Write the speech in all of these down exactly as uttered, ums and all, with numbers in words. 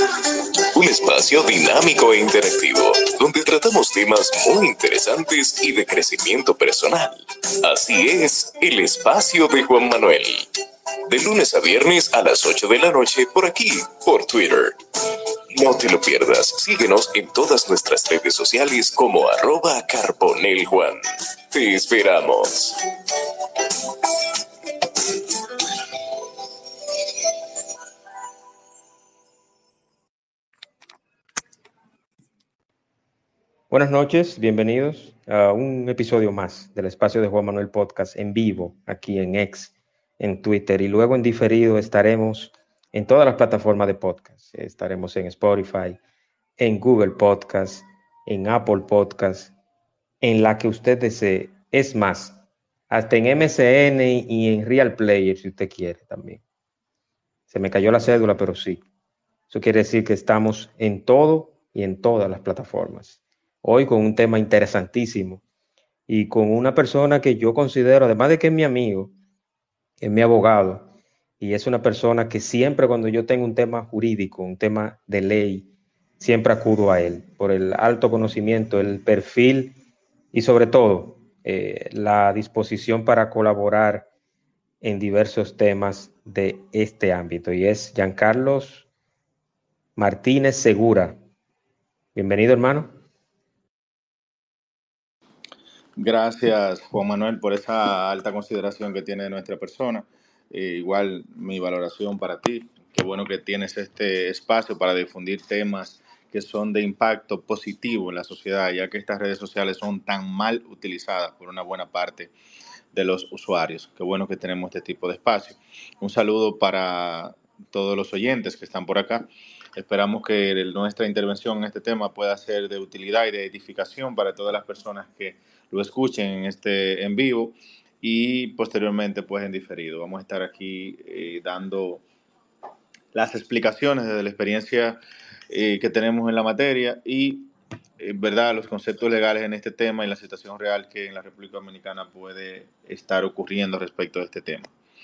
Un espacio dinámico e interactivo, donde tratamos temas muy interesantes y de crecimiento personal. Así es, el espacio de Juan Manuel. De lunes a viernes a las ocho de la noche por aquí, por Twitter. No te lo pierdas, síguenos en todas nuestras redes sociales como arroba carboneljuan. Te esperamos. Buenas noches, bienvenidos a un episodio más del espacio de Juan Manuel Podcast en vivo, aquí en X, en Twitter, y luego en diferido estaremos en todas las plataformas de podcast. Estaremos en Spotify, en Google Podcast, en Apple Podcast, en la que usted desee. Es más, hasta en M C N y en Real Player, si usted quiere también. Se me cayó la cédula, pero sí. Eso quiere decir que estamos en todo y en todas las plataformas. Hoy con un tema interesantísimo y con una persona que yo considero, además de que es mi amigo, es mi abogado, y es una persona que siempre cuando yo tengo un tema jurídico, un tema de ley, siempre acudo a él por el alto conocimiento, el perfil y sobre todo eh, la disposición para colaborar en diversos temas de este ámbito. Y es Giancarlos Martínez Segura. Bienvenido, hermano. Gracias, Juan Manuel, por esa alta consideración que tiene de nuestra persona. Eh, igual mi valoración para ti. Qué bueno que tienes este espacio para difundir temas que son de impacto positivo en la sociedad, ya que estas redes sociales son tan mal utilizadas por una buena parte de los usuarios. Qué bueno que tenemos este tipo de espacio. Un saludo para todos los oyentes que están por acá. Esperamos que nuestra intervención en este tema pueda ser de utilidad y de edificación para todas las personas que lo escuchen en este en vivo y posteriormente pues en diferido. Vamos a estar aquí eh, dando las explicaciones desde la experiencia eh, que tenemos en la materia y en verdad los conceptos legales en este tema y la situación real que en la República Dominicana puede estar ocurriendo respecto a este tema.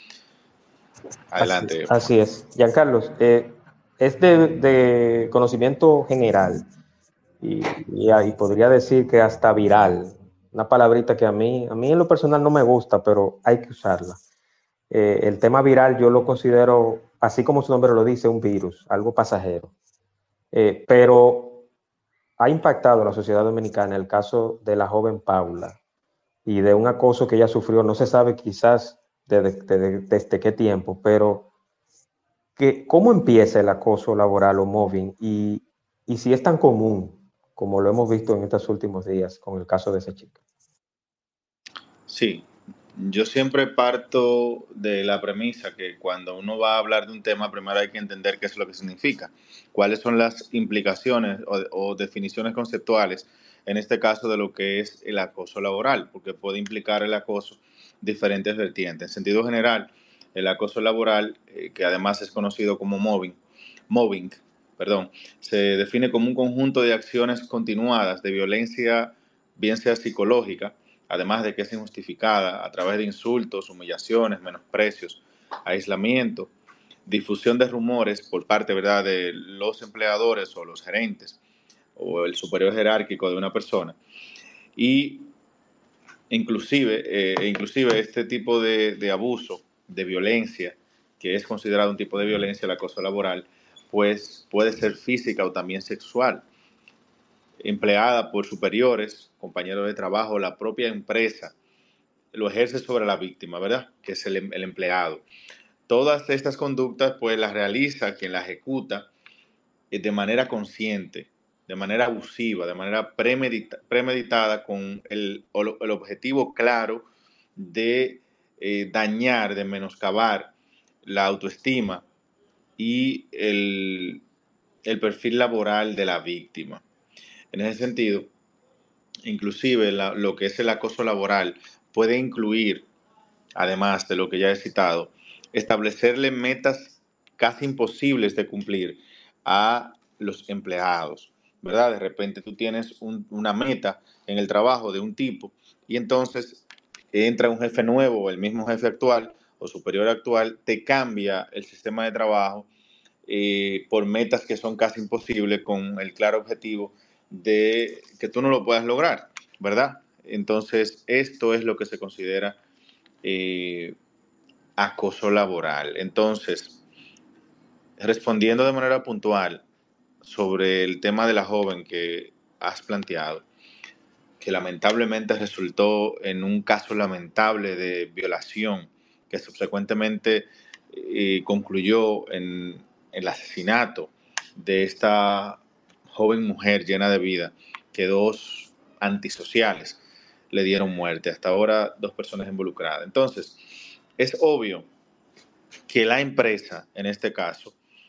Adelante. Así, así es. Giancarlos, eh, es de, de conocimiento general y, y, y podría decir que hasta viral. Una palabrita que a mí, a mí en lo personal no me gusta, pero hay que usarla. Eh, el tema viral yo lo considero, así como su nombre lo dice, un virus, algo pasajero. Eh, pero ha impactado a la sociedad dominicana el caso de la joven Paula y de un acoso que ella sufrió, no se sabe quizás desde, desde, desde qué tiempo, pero que, ¿cómo empieza el acoso laboral o mobbing? Y, y si es tan común como lo hemos visto en estos últimos días con el caso de esa chica. Sí, yo siempre parto de la premisa que cuando uno va a hablar de un tema, primero hay que entender qué es lo que significa, cuáles son las implicaciones o, o definiciones conceptuales, en este caso de lo que es el acoso laboral, porque puede implicar el acoso diferentes vertientes. En sentido general, el acoso laboral, eh, que además es conocido como mobbing, mobbing, perdón, se define como un conjunto de acciones continuadas de violencia, bien sea psicológica, además de que es injustificada a través de insultos, humillaciones, menosprecios, aislamiento, difusión de rumores por parte, ¿verdad?, de los empleadores o los gerentes o el superior jerárquico de una persona. Y inclusive, eh, inclusive este tipo de, de abuso, de violencia, que es considerado un tipo de violencia, el acoso laboral, pues puede ser física o también sexual, empleada por superiores, compañeros de trabajo, la propia empresa, lo ejerce sobre la víctima, ¿verdad? Que es el, el empleado. Todas estas conductas, pues, las realiza quien las ejecuta de manera consciente, de manera abusiva, de manera premedita, premeditada, con el, el objetivo claro de eh, dañar, de menoscabar la autoestima y el, el perfil laboral de la víctima. En ese sentido, inclusive la, lo que es el acoso laboral puede incluir, además de lo que ya he citado, establecerle metas casi imposibles de cumplir a los empleados, ¿verdad? De repente tú tienes un, una meta en el trabajo de un tipo y entonces entra un jefe nuevo o el mismo jefe actual o superior actual, te cambia el sistema de trabajo, eh, por metas que son casi imposibles con el claro objetivo de que tú no lo puedas lograr, ¿verdad? Entonces, esto es lo que se considera eh, acoso laboral. Entonces, respondiendo de manera puntual sobre el tema de la joven que has planteado, que lamentablemente resultó en un caso lamentable de violación que subsecuentemente eh, concluyó en el asesinato de esta joven mujer llena de vida, que dos antisociales le dieron muerte. Hasta ahora, dos personas involucradas. Entonces, es obvio que la empresa, en este caso,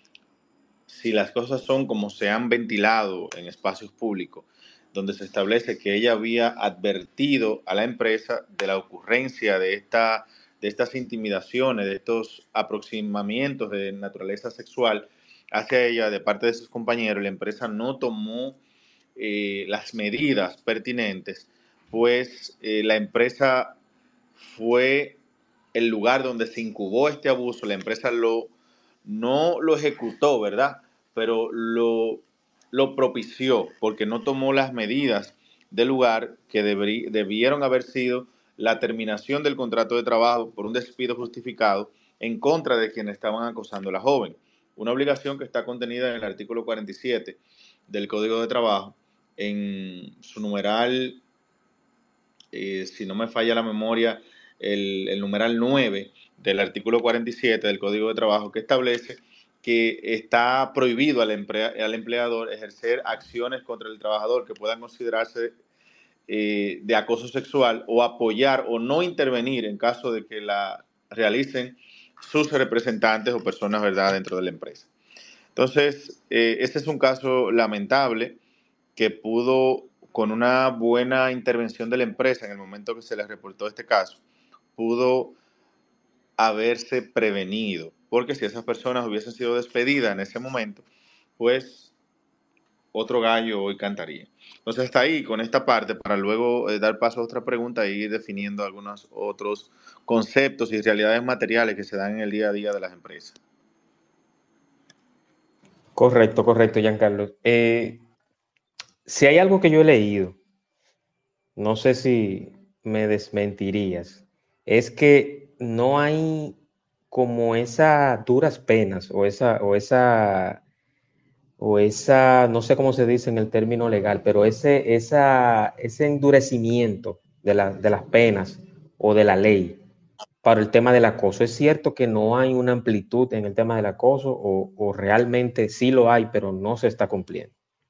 si las cosas son como se han ventilado en espacios públicos, donde se establece que ella había advertido a la empresa de la ocurrencia de, esta, de estas intimidaciones, de estos aproximamientos de naturaleza sexual hacia ella de parte de sus compañeros, la empresa no tomó eh, las medidas pertinentes, pues eh, la empresa fue el lugar donde se incubó este abuso, la empresa lo, no lo ejecutó, ¿verdad? Pero lo, lo propició porque no tomó las medidas del lugar que debrí, debieron haber sido la terminación del contrato de trabajo por un despido justificado en contra de quienes estaban acosando a la joven. Una obligación que está contenida en el artículo cuarenta y siete del Código de Trabajo, en su numeral, eh, si no me falla la memoria, el, el numeral nueve del artículo cuarenta y siete del Código de Trabajo, que establece que está prohibido al, emplea, al empleador ejercer acciones contra el trabajador que puedan considerarse eh, de acoso sexual, o apoyar o no intervenir en caso de que la realicen sus representantes o personas, ¿verdad?, dentro de la empresa. Entonces, eh, este es un caso lamentable que pudo, con una buena intervención de la empresa en el momento que se le reportó este caso, pudo haberse prevenido, porque si esas personas hubiesen sido despedidas en ese momento, pues otro gallo hoy cantaría. Entonces está ahí con esta parte para luego eh, dar paso a otra pregunta e ir definiendo algunos otros conceptos y realidades materiales que se dan en el día a día de las empresas. Correcto, correcto, Giancarlo. Eh, si hay algo que yo he leído, no sé si me desmentirías, es que no hay como esas duras penas o esa, o esa, o esa, no sé cómo se dice en el término legal, pero ese, esa, ese endurecimiento de, la, de las penas o de la ley para el tema del acoso. ¿Es cierto que no hay una amplitud en el tema del acoso o, o realmente sí lo hay, pero no se está cumpliendo?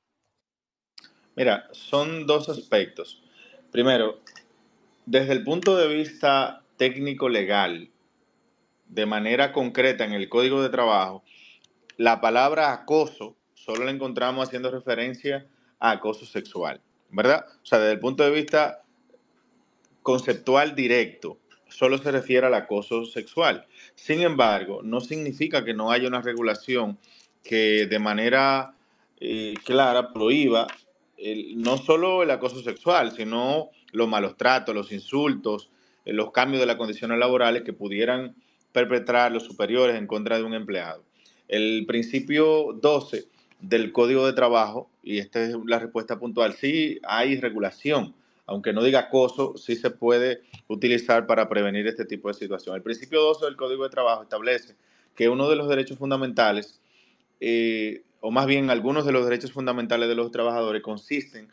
Mira, son dos aspectos. Primero, desde el punto de vista técnico-legal, de manera concreta en el Código de Trabajo, la palabra acoso solo la encontramos haciendo referencia a acoso sexual, ¿verdad? O sea, desde el punto de vista conceptual directo, solo se refiere al acoso sexual. Sin embargo, no significa que no haya una regulación que de manera eh, clara prohíba el, no solo el acoso sexual, sino los malos tratos, los insultos, eh, los cambios de las condiciones laborales que pudieran perpetrar los superiores en contra de un empleado. El principio doce del Código de Trabajo, y esta es la respuesta puntual, sí hay regulación, aunque no diga acoso, sí se puede utilizar para prevenir este tipo de situación. El principio doce del Código de Trabajo establece que uno de los derechos fundamentales, eh, o más bien algunos de los derechos fundamentales de los trabajadores, consisten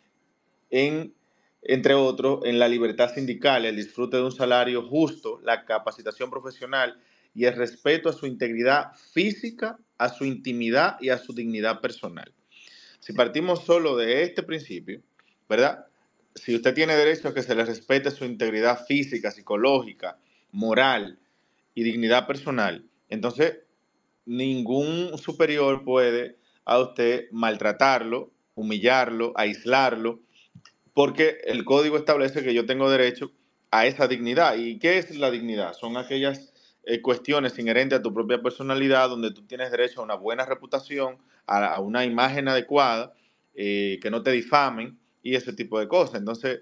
en, entre otros, en la libertad sindical, el disfrute de un salario justo, la capacitación profesional y el respeto a su integridad física, a su intimidad y a su dignidad personal. Si partimos solo de este principio, ¿verdad? Si usted tiene derecho a que se le respete su integridad física, psicológica, moral y dignidad personal, entonces ningún superior puede a usted maltratarlo, humillarlo, aislarlo, porque el código establece que yo tengo derecho a esa dignidad. ¿Y qué es la dignidad? Son aquellas eh, cuestiones inherentes a tu propia personalidad, donde tú tienes derecho a una buena reputación, a, a una imagen adecuada, eh, que no te difamen y ese tipo de cosas. Entonces,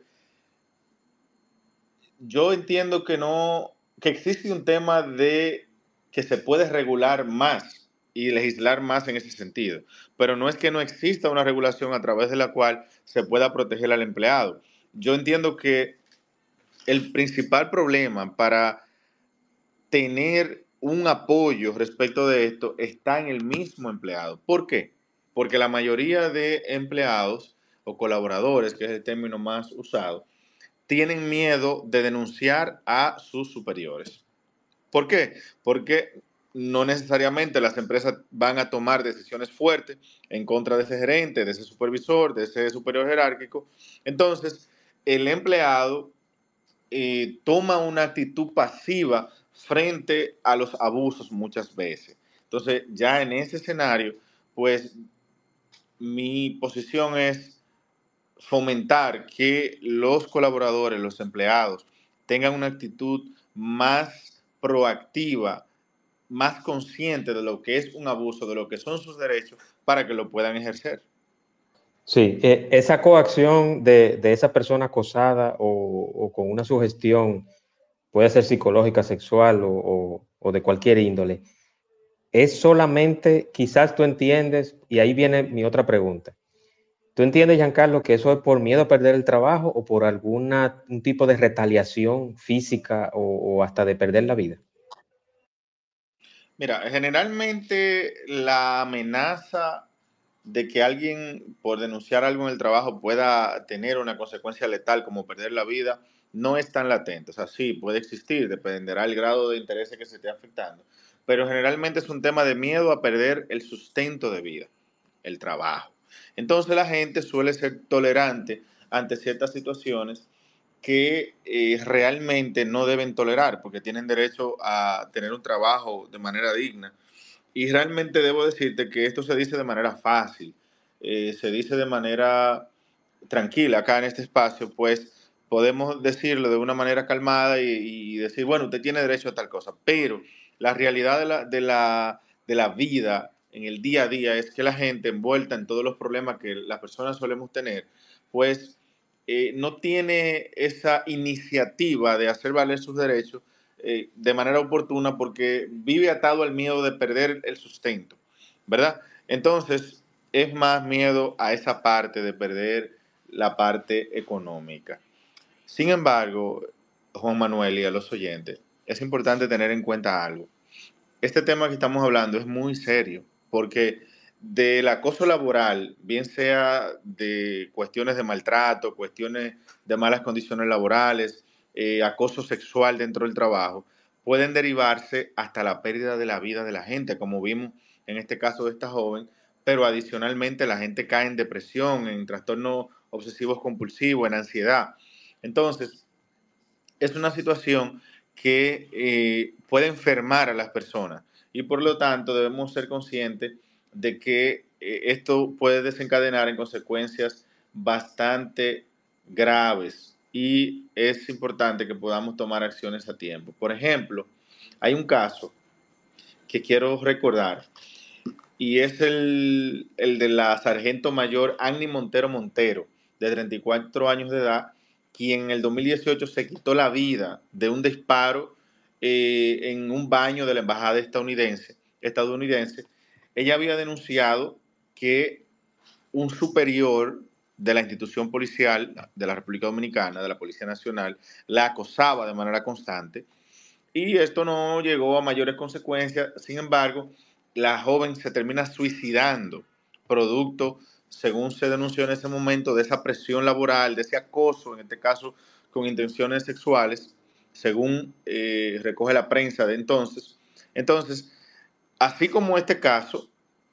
yo entiendo que no, que existe un tema de que se puede regular más y legislar más en ese sentido. Pero no es que no exista una regulación a través de la cual se pueda proteger al empleado. Yo entiendo que el principal problema para tener un apoyo respecto de esto está en el mismo empleado. ¿Por qué? Porque la mayoría de empleados o colaboradores, que es el término más usado, tienen miedo de denunciar a sus superiores. ¿Por qué? Porque no necesariamente las empresas van a tomar decisiones fuertes en contra de ese gerente, de ese supervisor, de ese superior jerárquico. Entonces, el empleado eh, toma una actitud pasiva frente a los abusos muchas veces. Entonces, ya en ese escenario, pues mi posición es fomentar que los colaboradores, los empleados, tengan una actitud más proactiva, más consciente de lo que es un abuso, de lo que son sus derechos, para que lo puedan ejercer. Sí, eh, esa coacción de, de esa persona acosada o, o con una sugestión, puede ser psicológica, sexual o, o, o de cualquier índole, es solamente, quizás tú entiendes, y ahí viene mi otra pregunta. ¿Tú entiendes, Giancarlo, que eso es por miedo a perder el trabajo o por algún un tipo de retaliación física o, o hasta de perder la vida? Mira, generalmente la amenaza de que alguien por denunciar algo en el trabajo pueda tener una consecuencia letal como perder la vida no es tan latente. O sea, sí, puede existir, dependerá del grado de interés que se esté afectando, pero generalmente es un tema de miedo a perder el sustento de vida, el trabajo. Entonces la gente suele ser tolerante ante ciertas situaciones que eh, realmente no deben tolerar porque tienen derecho a tener un trabajo de manera digna. Y realmente debo decirte que esto se dice de manera fácil, eh, se dice de manera tranquila acá en este espacio, pues podemos decirlo de una manera calmada y, y decir, bueno, usted tiene derecho a tal cosa, pero la realidad de la, de, la, de la vida en el día a día es que la gente envuelta en todos los problemas que las personas solemos tener, pues eh, no tiene esa iniciativa de hacer valer sus derechos eh, de manera oportuna porque vive atado al miedo de perder el sustento, ¿verdad? Entonces, es más miedo a esa parte de perder la parte económica. Sin embargo, Juan Manuel y a los oyentes, es importante tener en cuenta algo. Este tema que estamos hablando es muy serio porque del acoso laboral, bien sea de cuestiones de maltrato, cuestiones de malas condiciones laborales, eh, acoso sexual dentro del trabajo, pueden derivarse hasta la pérdida de la vida de la gente, como vimos en este caso de esta joven, pero adicionalmente la gente cae en depresión, en trastornos obsesivos compulsivos, en ansiedad. Entonces, es una situación que eh, puede enfermar a las personas y por lo tanto debemos ser conscientes de que eh, esto puede desencadenar en consecuencias bastante graves y es importante que podamos tomar acciones a tiempo. Por ejemplo, hay un caso que quiero recordar y es el, el de la sargento mayor Annie Montero Montero, de treinta y cuatro años de edad, quien en el dos mil dieciocho se quitó la vida de un disparo eh, en un baño de la embajada estadounidense, estadounidense. Ella había denunciado que un superior de la institución policial de la República Dominicana, de la Policía Nacional, la acosaba de manera constante y esto no llegó a mayores consecuencias. Sin embargo, la joven se termina suicidando, producto, según se denunció en ese momento, de esa presión laboral, de ese acoso, en este caso con intenciones sexuales, según eh, recoge la prensa de entonces. Entonces, así como este caso,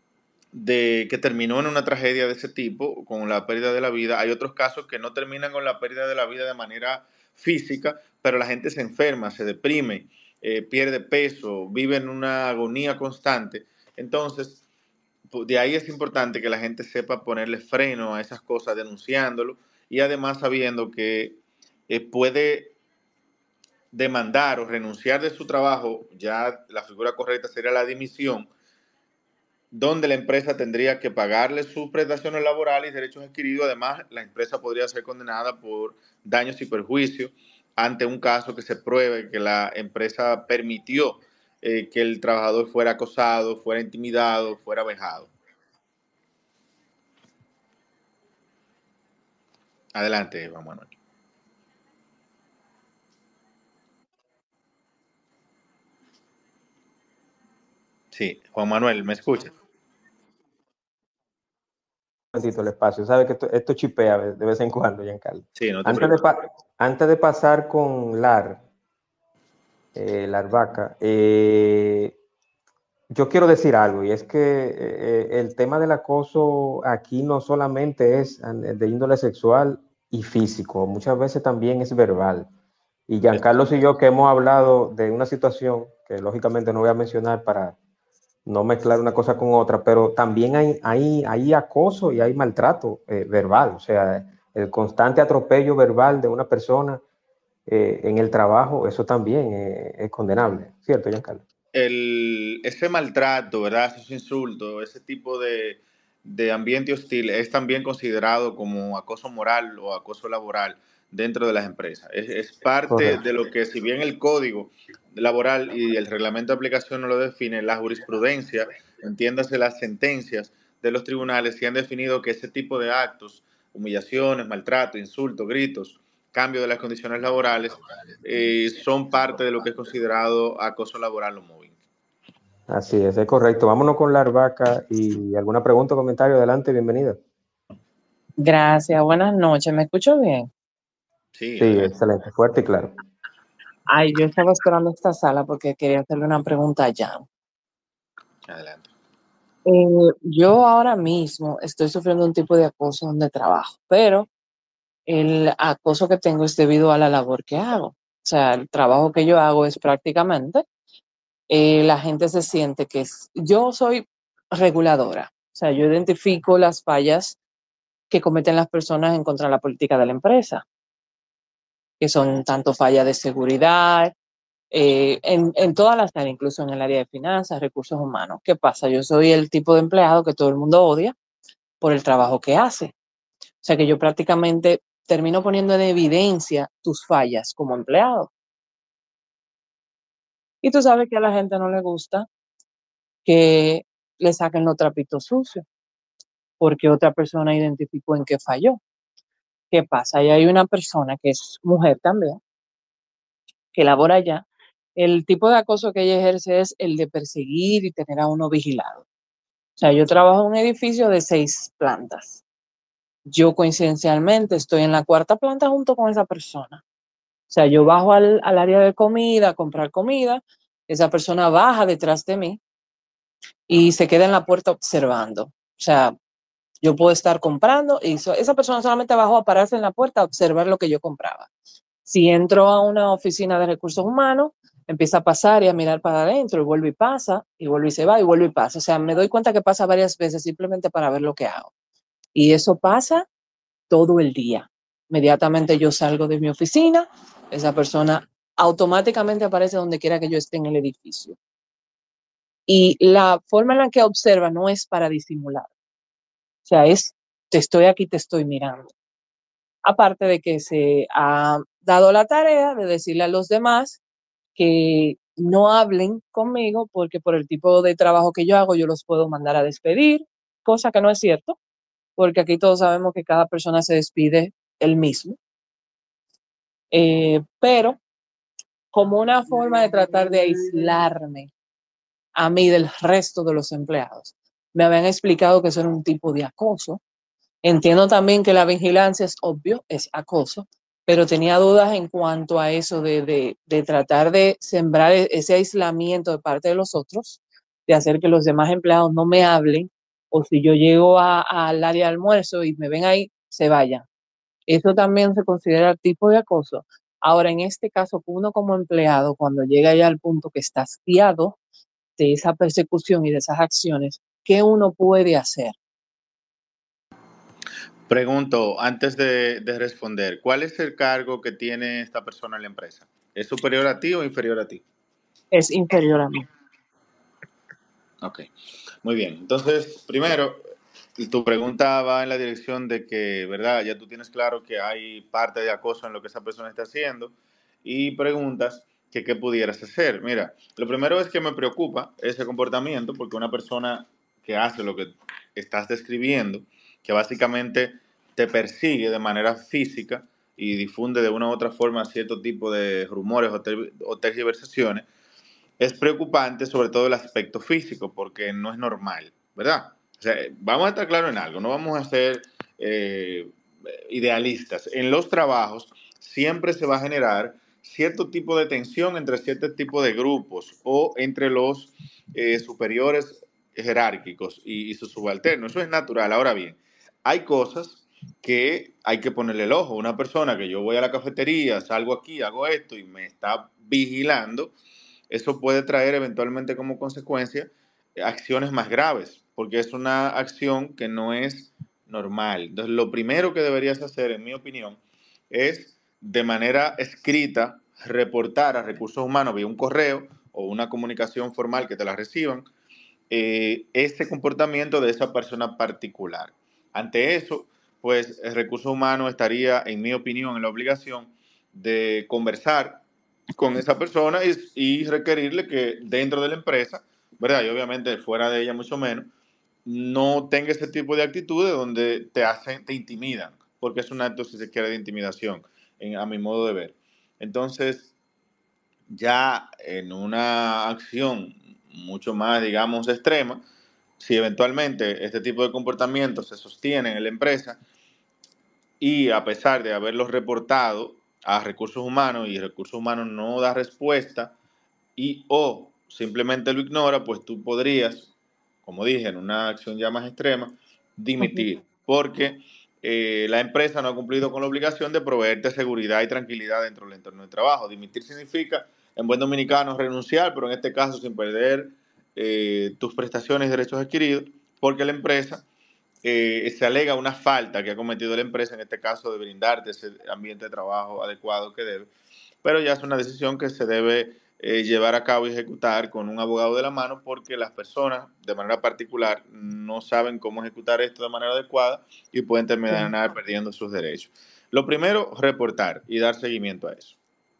de que terminó en una tragedia de ese tipo, con la pérdida de la vida. Hay otros casos que no terminan con la pérdida de la vida de manera física, pero la gente se enferma, se deprime, eh, pierde peso, vive en una agonía constante. Entonces, de ahí es importante que la gente sepa ponerle freno a esas cosas denunciándolo y además sabiendo que eh, puede demandar o renunciar de su trabajo, ya la figura correcta sería la dimisión, donde la empresa tendría que pagarle sus prestaciones laborales y derechos adquiridos. Además, la empresa podría ser condenada por daños y perjuicios ante un caso que se pruebe que la empresa permitió eh, que el trabajador fuera acosado, fuera intimidado, fuera vejado. Adelante, Juan Manuel. Sí, Juan Manuel, ¿me escuchas? El espacio. Sabe que esto, esto chipea de vez en cuando, Giancarlo. Sí, no te Antes de, preocupes. pa antes de pasar con Lar, eh, Larvaca, eh, yo quiero decir algo, y es que eh, el tema del acoso aquí no solamente es de índole sexual y físico, muchas veces también es verbal. Y Giancarlo y yo que hemos hablado de una situación que lógicamente no voy a mencionar para no mezclar una cosa con otra, pero también hay, hay, hay acoso y hay maltrato eh, verbal, o sea, el constante atropello verbal de una persona eh, en el trabajo, eso también eh, es condenable, ¿cierto, Giancarlo? El, ese maltrato, ¿verdad? Esos insultos, ese tipo de, de ambiente hostil es también considerado como acoso moral o acoso laboral dentro de las empresas. Es, es parte Correcto. de lo que, si bien el código laboral y el reglamento de aplicación no lo define, la jurisprudencia, entiéndase las sentencias de los tribunales, que han definido que ese tipo de actos, humillaciones, maltrato, insultos, gritos, cambio de las condiciones laborales, eh, son parte de lo que es considerado acoso laboral o móvil. Así es, es correcto. Vámonos con la Larvaca y alguna pregunta o comentario, adelante, bienvenida. Gracias, buenas noches, ¿me escucho bien? Sí, Sí, adelante. excelente, fuerte y claro. Ay, yo estaba esperando esta sala porque quería hacerle una pregunta ya. Adelante. Eh, yo ahora mismo estoy sufriendo un tipo de acoso donde trabajo, pero el acoso que tengo es debido a la labor que hago. O sea, el trabajo que yo hago es prácticamente, eh, la gente se siente que es, yo soy reguladora, o sea, yo identifico las fallas que cometen las personas en contra de la política de la empresa, que son tanto fallas de seguridad, eh, en, en todas las áreas, incluso en el área de finanzas, recursos humanos. ¿Qué pasa? Yo soy el tipo de empleado que todo el mundo odia por el trabajo que hace. O sea que yo prácticamente termino poniendo en evidencia tus fallas como empleado. Y tú sabes que a la gente no le gusta que le saquen los trapitos sucios porque otra persona identificó en qué falló. ¿Qué pasa? Y hay una persona que es mujer también, que labora allá. El tipo de acoso que ella ejerce es el de perseguir y tener a uno vigilado. O sea, yo trabajo en un edificio de seis plantas. Yo coincidencialmente estoy en la cuarta planta junto con esa persona. O sea, yo bajo al, al área de comida a comprar comida, esa persona baja detrás de mí y se queda en la puerta observando. O sea, yo puedo estar comprando y so, esa persona solamente bajó a pararse en la puerta a observar lo que yo compraba. Si entro a una oficina de recursos humanos, empieza a pasar y a mirar para adentro y vuelve y pasa, y vuelve y se va y vuelve y pasa. O sea, me doy cuenta que pasa varias veces simplemente para ver lo que hago. Y eso pasa todo el día. Inmediatamente yo salgo de mi oficina, esa persona automáticamente aparece donde quiera que yo esté en el edificio. Y la forma en la que observa no es para disimular. O sea, es, te estoy aquí, te estoy mirando. Aparte de que se ha dado la tarea de decirle a los demás que no hablen conmigo porque por el tipo de trabajo que yo hago yo los puedo mandar a despedir, cosa que no es cierto, porque aquí todos sabemos que cada persona se despide él mismo. Eh, pero como una forma de tratar de aislarme a mí del resto de los empleados, me habían explicado que eso era un tipo de acoso. Entiendo también que la vigilancia es obvio, es acoso, pero tenía dudas en cuanto a eso de, de, de tratar de sembrar ese aislamiento de parte de los otros, de hacer que los demás empleados no me hablen, o si yo llego al área de almuerzo y me ven ahí, se vayan. Eso también se considera tipo de acoso. Ahora, en este caso, uno como empleado, cuando llega ya al punto que está hastiado de esa persecución y de esas acciones, ¿qué uno puede hacer? Pregunto, antes de, de responder, ¿cuál es el cargo que tiene esta persona en la empresa? ¿Es superior a ti o inferior a ti? Es inferior a mí. Ok, muy bien. Entonces, primero, tu pregunta va en la dirección de que, ¿verdad? Ya tú tienes claro que hay parte de acoso en lo que esa persona está haciendo y preguntas que qué pudieras hacer. Mira, lo primero es que me preocupa ese comportamiento porque una persona que hace lo que estás describiendo, que básicamente te persigue de manera física y difunde de una u otra forma cierto tipo de rumores o, ter o tergiversaciones, es preocupante sobre todo el aspecto físico porque no es normal, ¿verdad? O sea, vamos a estar claros en algo, no vamos a ser eh, idealistas. En los trabajos siempre se va a generar cierto tipo de tensión entre cierto tipo de grupos o entre los eh, superiores jerárquicos y, y sus subalternos. Eso es natural. Ahora bien, hay cosas que hay que ponerle el ojo. Una persona que yo voy a la cafetería, salgo aquí, hago esto y me está vigilando, eso puede traer eventualmente como consecuencia acciones más graves, porque es una acción que no es normal. Entonces, lo primero que deberías hacer, en mi opinión, es de manera escrita reportar a recursos humanos vía un correo o una comunicación formal que te la reciban, eh, ese comportamiento de esa persona particular. Ante eso, pues el recurso humano estaría, en mi opinión, en la obligación de conversar con esa persona y, y requerirle que dentro de la empresa, ¿verdad? Y obviamente fuera de ella mucho menos, no tenga ese tipo de actitudes donde te hacen, te intimidan, porque es un acto, si se quiere, de intimidación, en, a mi modo de ver. Entonces, ya en una acción mucho más, digamos, extrema, si eventualmente este tipo de comportamiento se sostiene en la empresa y a pesar de haberlos reportado a recursos humanos y recursos humanos no da respuesta y o simplemente lo ignora, pues tú podrías, como dije, en una acción ya más extrema, Ujú. dimitir, porque eh, la empresa no ha cumplido con la obligación de proveerte seguridad y tranquilidad dentro del entorno de trabajo. Dimitir significa, en buen dominicano, renunciar, pero en este caso sin perder eh, tus prestaciones y derechos adquiridos, porque la empresa eh, se alega una falta que ha cometido la empresa, en este caso de brindarte ese ambiente de trabajo adecuado que debe, pero ya es una decisión que se debe eh, llevar a cabo y ejecutar con un abogado de la mano porque las personas de manera particular no saben cómo ejecutar esto de manera adecuada y pueden terminar perdiendo sus derechos. Lo primero, reportar y dar seguimiento a eso.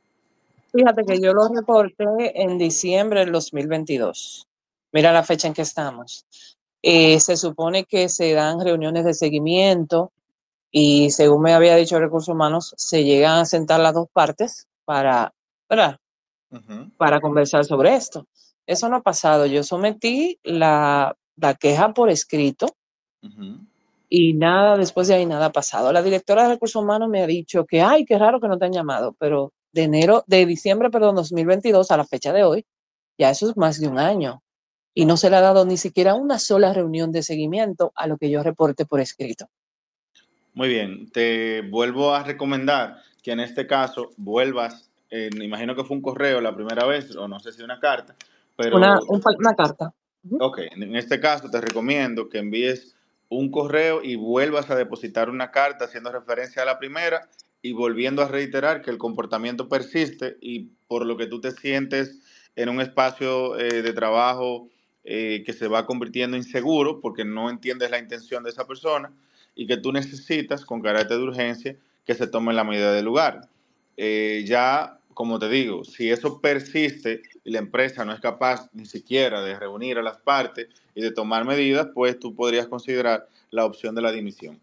Fíjate que yo lo reporté en diciembre del dos mil veintidós. Mira la fecha en que estamos. Eh, se supone que se dan reuniones de seguimiento y según me había dicho Recursos Humanos, se llegan a sentar las dos partes para, ¿verdad? Uh-huh. para conversar sobre esto. Eso no ha pasado. Yo sometí la, la queja por escrito Uh-huh. y nada, después de ahí nada ha pasado. La directora de Recursos Humanos me ha dicho que, ay, qué raro que no te han llamado, pero de enero, de diciembre, perdón, dos mil veintidós a la fecha de hoy, ya eso es más de un año. Y no se le ha dado ni siquiera una sola reunión de seguimiento a lo que yo reporte por escrito. Muy bien, te vuelvo a recomendar que en este caso vuelvas, eh, me imagino que fue un correo la primera vez, o no sé si una carta, Una, pero un, una carta. Uh-huh. ok, en este caso te recomiendo que envíes un correo y vuelvas a depositar una carta haciendo referencia a la primera y volviendo a reiterar que el comportamiento persiste y por lo que tú te sientes en un espacio eh, de trabajo eh, que se va convirtiendo inseguro porque no entiendes la intención de esa persona y que tú necesitas con carácter de urgencia que se tome la medida del lugar. Eh, ya, como te digo, si eso persiste y la empresa no es capaz ni siquiera de reunir a las partes y de tomar medidas, pues tú podrías considerar la opción de la dimisión.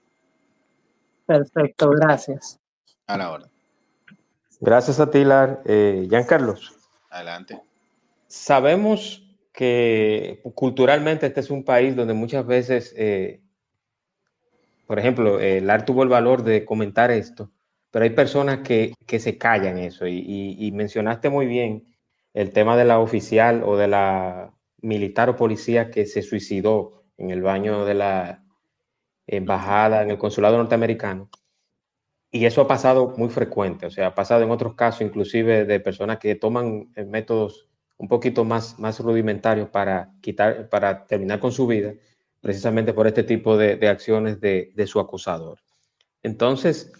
Perfecto, gracias. A la hora. Gracias a ti, Lar. Eh, Giancarlos, Adelante. sabemos que culturalmente este es un país donde muchas veces, eh, por ejemplo, eh, Lar tuvo el valor de comentar esto, pero hay personas que, que se callan eso y, y, y mencionaste muy bien el tema de la oficial o de la militar o policía que se suicidó en el baño de la embajada, en el consulado norteamericano. Y eso ha pasado muy frecuente, o sea, ha pasado en otros casos, inclusive de personas que toman métodos un poquito más, más rudimentarios para, quitar, para terminar con su vida, precisamente por este tipo de, de acciones de, de su acusador. Entonces,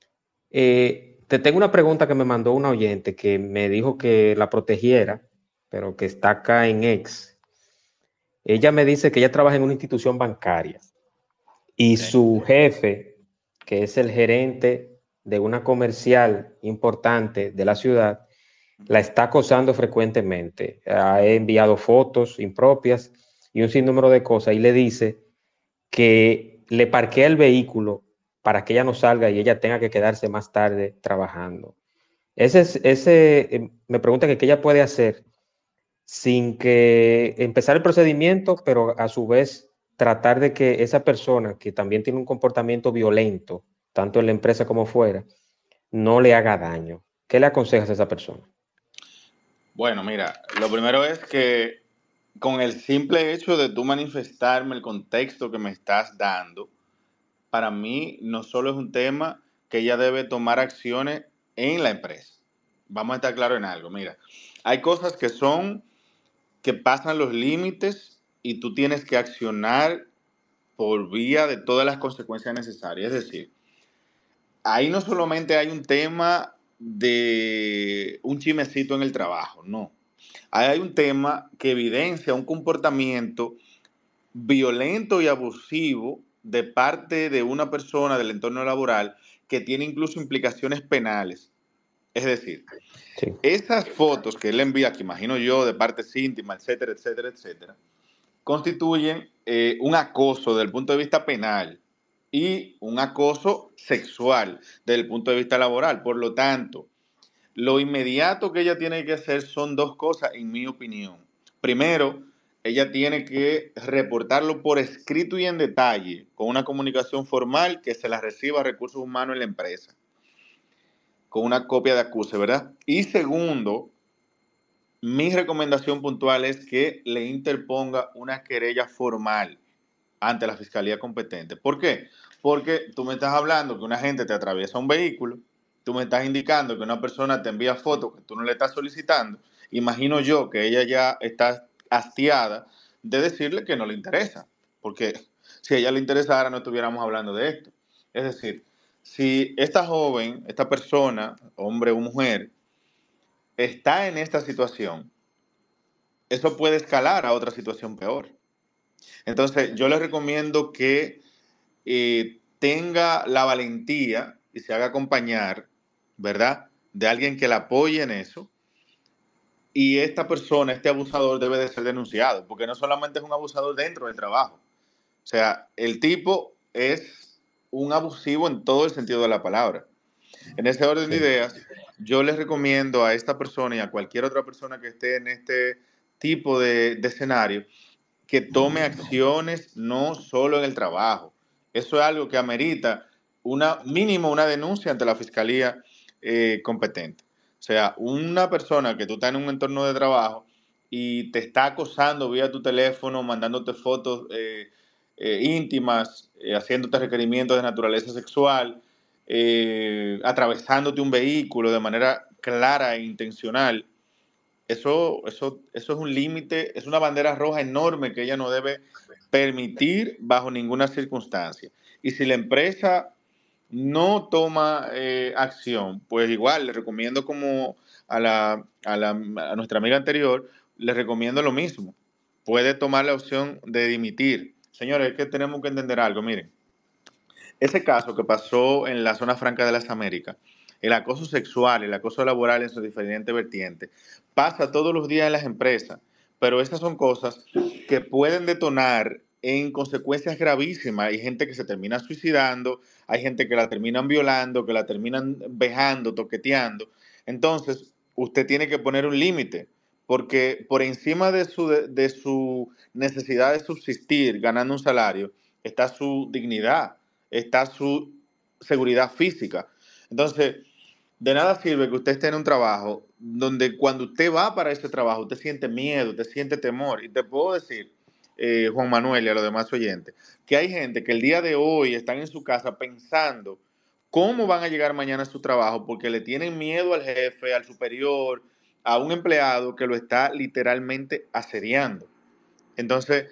eh, te tengo una pregunta que me mandó una oyente que me dijo que la protegiera, pero que está acá en X. Ella me dice que ella trabaja en una institución bancaria y Okay. su jefe, que es el gerente de una comercial importante de la ciudad, la está acosando frecuentemente. Ha enviado fotos impropias y un sinnúmero de cosas y le dice que le parquea el vehículo para que ella no salga y ella tenga que quedarse más tarde trabajando. Ese, es, ese eh, me pregunta que qué ella puede hacer sin que empezar el procedimiento, pero a su vez tratar de que esa persona que también tiene un comportamiento violento, tanto en la empresa como fuera, no le haga daño. ¿Qué le aconsejas a esa persona? Bueno, mira, lo primero es que con el simple hecho de tú manifestarme el contexto que me estás dando, para mí no solo es un tema que ella debe tomar acciones en la empresa. Vamos a estar claros en algo. Mira, hay cosas que son, que pasan los límites y tú tienes que accionar por vía de todas las consecuencias necesarias. Es decir, ahí no solamente hay un tema de un chimecito en el trabajo, no. Ahí hay un tema que evidencia un comportamiento violento y abusivo de parte de una persona del entorno laboral que tiene incluso implicaciones penales. Es decir, Sí. esas fotos que él envía, que imagino yo, de partes íntimas, etcétera, etcétera, etcétera, constituyen eh, un acoso desde el punto de vista penal y un acoso sexual desde el punto de vista laboral. Por lo tanto, lo inmediato que ella tiene que hacer son dos cosas, en mi opinión. Primero, ella tiene que reportarlo por escrito y en detalle, con una comunicación formal que se la reciba a recursos humanos en la empresa, con una copia de acuse, ¿verdad? Y segundo, mi recomendación puntual es que le interponga una querella formal ante la fiscalía competente. ¿Por qué? Porque tú me estás hablando que una gente te atraviesa un vehículo, tú me estás indicando que una persona te envía fotos que tú no le estás solicitando. Imagino yo que ella ya está hastiada de decirle que no le interesa, porque si a ella le interesara no estuviéramos hablando de esto. Es decir, si esta joven, esta persona, hombre o mujer, está en esta situación, eso puede escalar a otra situación peor. Entonces, yo les recomiendo que eh, tenga la valentía y se haga acompañar, ¿verdad?, de alguien que la apoye en eso. Y esta persona, este abusador, debe de ser denunciado, porque no solamente es un abusador dentro del trabajo. O sea, el tipo es un abusivo en todo el sentido de la palabra. En ese orden de Sí. ideas, yo les recomiendo a esta persona y a cualquier otra persona que esté en este tipo de, de escenario que tome acciones no solo en el trabajo. Eso es algo que amerita una mínimo una denuncia ante la fiscalía eh, competente. O sea, una persona que tú estás en un entorno de trabajo y te está acosando vía tu teléfono, mandándote fotos eh, eh, íntimas, eh, haciéndote requerimientos de naturaleza sexual, eh, atravesándote un vehículo de manera clara e intencional. Eso, eso, eso es un límite, es una bandera roja enorme que ella no debe permitir bajo ninguna circunstancia. Y si la empresa no toma eh, acción, pues igual le recomiendo como a, la, a, la, a nuestra amiga anterior, le recomiendo lo mismo. Puede tomar la opción de dimitir. Señores, es que tenemos que entender algo, miren. Ese caso que pasó en la zona franca de las Américas, el acoso sexual, el acoso laboral en sus diferentes vertientes, pasa todos los días en las empresas, pero estas son cosas que pueden detonar en consecuencias gravísimas. Hay gente que se termina suicidando, hay gente que la terminan violando, que la terminan vejando, toqueteando. Entonces, usted tiene que poner un límite, porque por encima de su, de, de su necesidad de subsistir ganando un salario, está su dignidad, está su seguridad física. Entonces, de nada sirve que usted esté en un trabajo donde cuando usted va para ese trabajo, usted siente miedo, usted siente temor. Y te puedo decir, eh, Juan Manuel y a los demás oyentes, que hay gente que el día de hoy están en su casa pensando cómo van a llegar mañana a su trabajo porque le tienen miedo al jefe, al superior, a un empleado que lo está literalmente asediando. Entonces,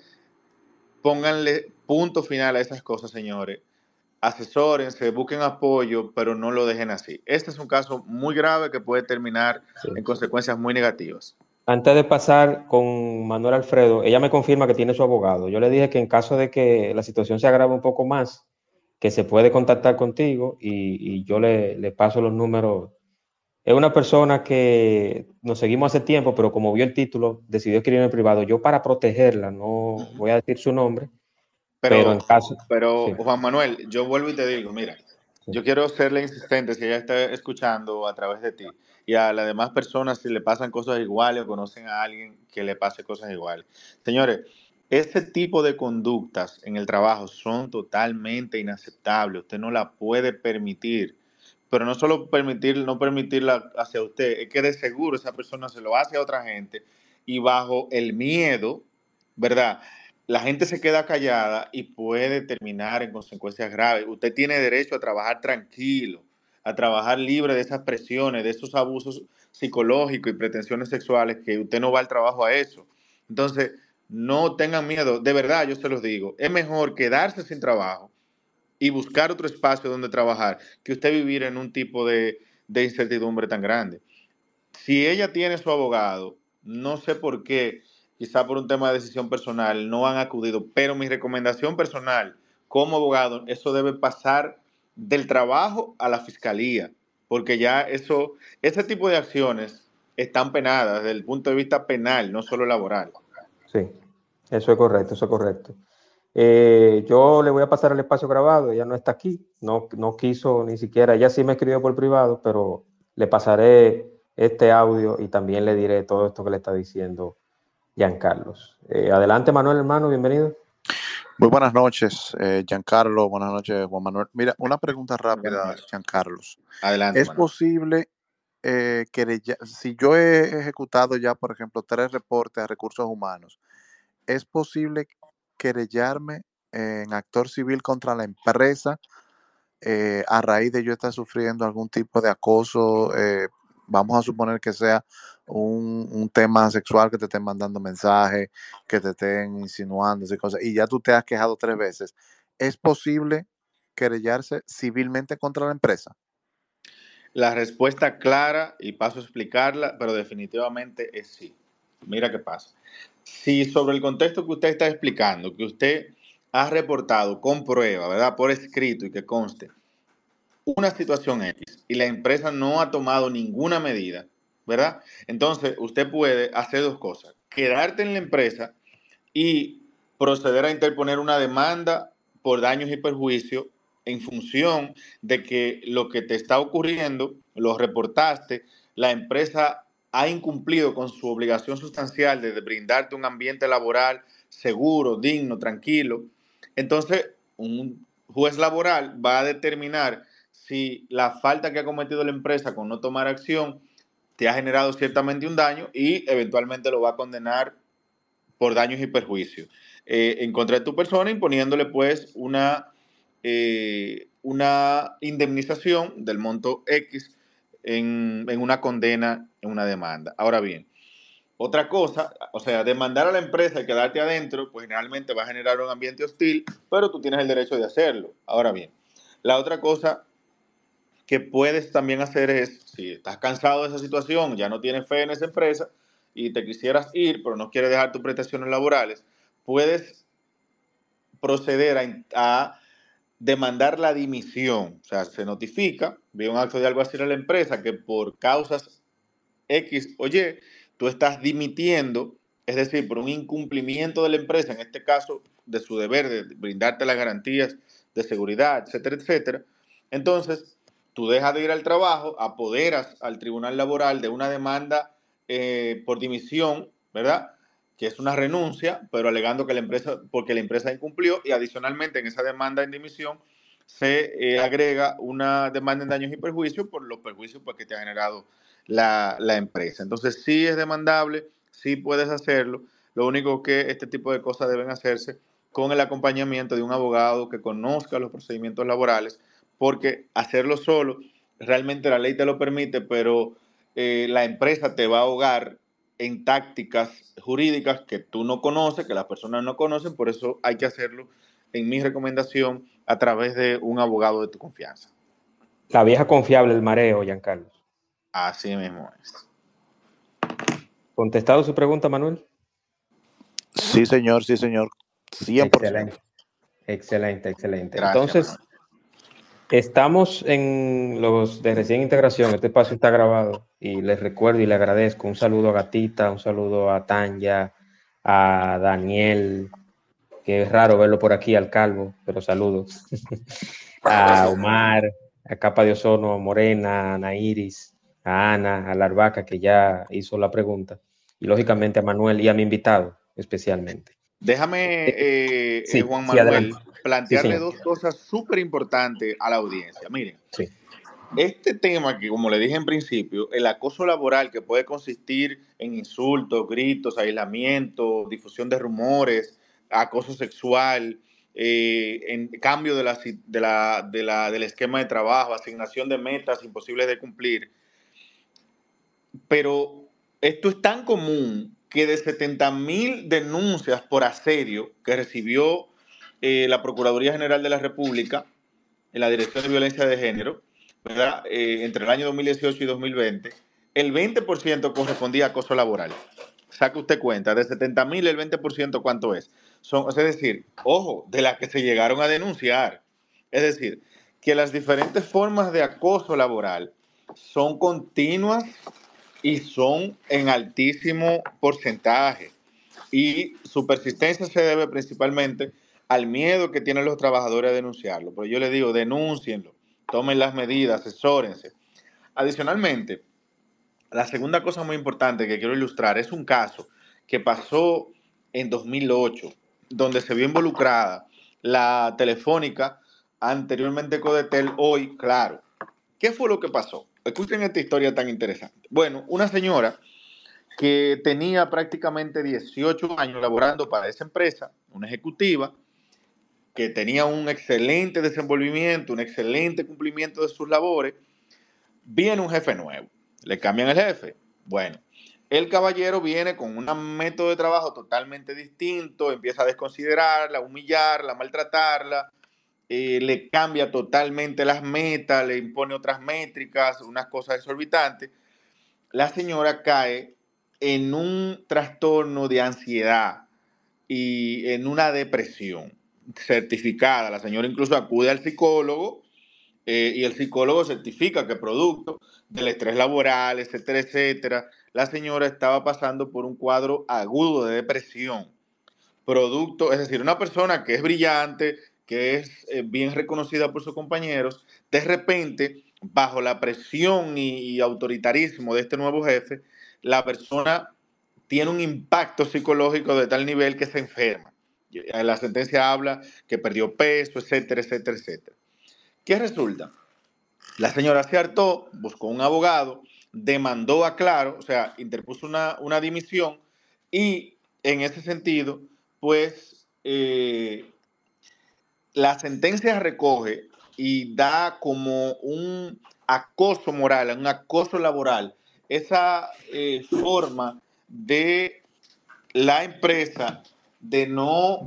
pónganle punto final a esas cosas, señores. Asesórense, busquen apoyo, pero no lo dejen así. Este es un caso muy grave que puede terminar Sí. en consecuencias muy negativas. Antes de pasar con Manuel Alfredo, ella me confirma que tiene su abogado. Yo le dije que en caso de que la situación se agrave un poco más, que se puede contactar contigo y, y yo le, le paso los números Es una persona que nos seguimos hace tiempo, pero como vio el título, decidió escribirme en privado. Yo, para protegerla, no Ujú. voy a decir su nombre, pero Pero, en caso... pero Sí, Juan Manuel, yo vuelvo y te digo, mira, sí. yo quiero serle insistente si ella está escuchando a través de ti y a las demás personas si le pasan cosas iguales o conocen a alguien que le pase cosas iguales. Señores, ese tipo de conductas en el trabajo son totalmente inaceptables. Usted no la puede permitir. Pero no solo permitir, no permitirla hacia usted, es que de seguro esa persona se lo hace a otra gente y bajo el miedo, ¿verdad? La gente se queda callada y puede terminar en consecuencias graves. Usted tiene derecho a trabajar tranquilo, a trabajar libre de esas presiones, de esos abusos psicológicos y pretensiones sexuales, que usted no va al trabajo a eso. Entonces, no tengan miedo, de verdad yo se los digo, es mejor quedarse sin trabajo y buscar otro espacio donde trabajar que usted vivir en un tipo de, de incertidumbre tan grande. Si ella tiene su abogado, no sé por qué, quizá por un tema de decisión personal, no han acudido, pero mi recomendación personal como abogado, eso debe pasar del trabajo a la fiscalía, porque ya eso, ese tipo de acciones están penadas desde el punto de vista penal, no solo laboral. Sí, eso es correcto, eso es correcto. Eh, yo le voy a pasar el espacio grabado, ella no está aquí, no, no quiso ni siquiera, ella sí me escribió por privado, pero le pasaré este audio y también le diré todo esto que le está diciendo Giancarlos. Eh, adelante, Manuel, hermano, bienvenido. Muy buenas noches, eh, Giancarlo. Buenas noches, Juan Manuel. Mira, una pregunta Buenas rápida, noches. Giancarlos. Adelante, ¿Es Manuel. posible eh, que si yo he ejecutado ya, por ejemplo, tres reportes a recursos humanos, es posible querellarme en actor civil contra la empresa eh, a raíz de yo estar sufriendo algún tipo de acoso? Eh, vamos a suponer que sea un, un tema sexual, que te estén mandando mensajes, que te estén insinuando y cosas, y ya tú te has quejado tres veces. ¿Es posible querellarse civilmente contra la empresa? La respuesta clara, y paso a explicarla, pero definitivamente es sí. Mira qué pasa. Si sobre el contexto que usted está explicando, que usted ha reportado con prueba, ¿verdad? Por escrito y que conste, una situación X y la empresa no ha tomado ninguna medida, ¿verdad? Entonces usted puede hacer dos cosas. Quedarte en la empresa y proceder a interponer una demanda por daños y perjuicios en función de que lo que te está ocurriendo, lo reportaste, la empresa ha incumplido con su obligación sustancial de brindarte un ambiente laboral seguro, digno, tranquilo. Entonces, un juez laboral va a determinar si la falta que ha cometido la empresa con no tomar acción te ha generado ciertamente un daño y eventualmente lo va a condenar por daños y perjuicios eh, en contra de tu persona, imponiéndole pues una, eh, una indemnización del monto X en, en una condena, en una demanda. Ahora bien, otra cosa, o sea, demandar a la empresa y quedarte adentro, pues generalmente va a generar un ambiente hostil, pero tú tienes el derecho de hacerlo. Ahora bien, la otra cosa que puedes también hacer es, si estás cansado de esa situación, ya no tienes fe en esa empresa y te quisieras ir, pero no quieres dejar tus prestaciones laborales, puedes proceder a, a demandar la dimisión. O sea, se notifica, vía un acto de alguacil a la empresa que por causas X o Y, tú estás dimitiendo, es decir, por un incumplimiento de la empresa, en este caso, de su deber de brindarte las garantías de seguridad, etcétera, etcétera. Entonces, tú dejas de ir al trabajo, apoderas al tribunal laboral de una demanda eh, por dimisión, ¿verdad? Que es una renuncia, pero alegando que la empresa, porque la empresa incumplió, y adicionalmente en esa demanda en dimisión se eh, agrega una demanda en daños y perjuicios por los perjuicios pues, que te ha generado la, la empresa. Entonces sí es demandable, sí puedes hacerlo, lo único que este tipo de cosas deben hacerse con el acompañamiento de un abogado que conozca los procedimientos laborales, porque hacerlo solo, realmente la ley te lo permite, pero eh, la empresa te va a ahogar en tácticas jurídicas que tú no conoces, que las personas no conocen, por eso hay que hacerlo, en mi recomendación, a través de un abogado de tu confianza. La vieja confiable, el mareo, Giancarlos. Así mismo es. ¿Contestado su pregunta, Manuel? Sí, señor, sí, señor. cien por ciento. Excelente, excelente, excelente. Gracias, Entonces, Manuel. Estamos en los de recién integración, este espacio está grabado y les recuerdo y les agradezco. Un saludo a Gatita, un saludo a Tanya, a Daniel, que es raro verlo por aquí, al Calvo, pero saludos. A Omar, a Capa de Ozono, a Morena, a Ana Iris, a Ana, a Larvaca, que ya hizo la pregunta, y lógicamente a Manuel y a mi invitado especialmente. Déjame, eh, Sí, eh, Juan sí, Manuel, adelante. Sí, plantearle señor. dos cosas súper importantes a la audiencia. Miren, Sí. este tema que, como le dije en principio, el acoso laboral que puede consistir en insultos, gritos, aislamiento, difusión de rumores, acoso sexual, eh, en cambio de la, de la, de la, del esquema de trabajo, asignación de metas imposibles de cumplir. Pero esto es tan común que de setenta mil denuncias por asedio que recibió eh, la Procuraduría General de la República en la Dirección de Violencia de Género, ¿verdad? Eh, entre el año dos mil dieciocho y dos mil veinte, el veinte por ciento correspondía a acoso laboral. Saque usted cuenta, de setenta mil, el veinte por ciento, ¿cuánto es? Son, es decir, ojo, de las que se llegaron a denunciar. Es decir, que las diferentes formas de acoso laboral son continuas y son en altísimo porcentaje. Y su persistencia se debe principalmente al miedo que tienen los trabajadores a denunciarlo. Pero yo les digo, denúncienlo, tomen las medidas, asesórense. Adicionalmente, la segunda cosa muy importante que quiero ilustrar es un caso que pasó en dos mil ocho, donde se vio involucrada la Telefónica, anteriormente Codetel, hoy Claro. ¿Qué fue lo que pasó? Escuchen esta historia tan interesante. Bueno, una señora que tenía prácticamente dieciocho años laborando para esa empresa, una ejecutiva, que tenía un excelente desenvolvimiento, un excelente cumplimiento de sus labores, viene un jefe nuevo, le cambian el jefe. Bueno, el caballero viene con un método de trabajo totalmente distinto, empieza a desconsiderarla, humillarla, maltratarla, eh, le cambia totalmente las metas, le impone otras métricas, unas cosas exorbitantes. La señora cae en un trastorno de ansiedad y en una depresión certificada. La señora incluso acude al psicólogo eh, y el psicólogo certifica que producto del estrés laboral, etcétera, etcétera, la señora estaba pasando por un cuadro agudo de depresión. Producto, es decir, una persona que es brillante, que es eh, bien reconocida por sus compañeros, de repente, bajo la presión y, y autoritarismo de este nuevo jefe, la persona tiene un impacto psicológico de tal nivel que se enferma. La sentencia habla que perdió peso, etcétera, etcétera, etcétera. ¿Qué resulta? La señora se hartó, buscó un abogado, demandó a Claro, o sea, interpuso una, una dimisión y en ese sentido, pues eh, la sentencia recoge y da como un acoso moral, un acoso laboral, esa eh, forma de la empresa de no,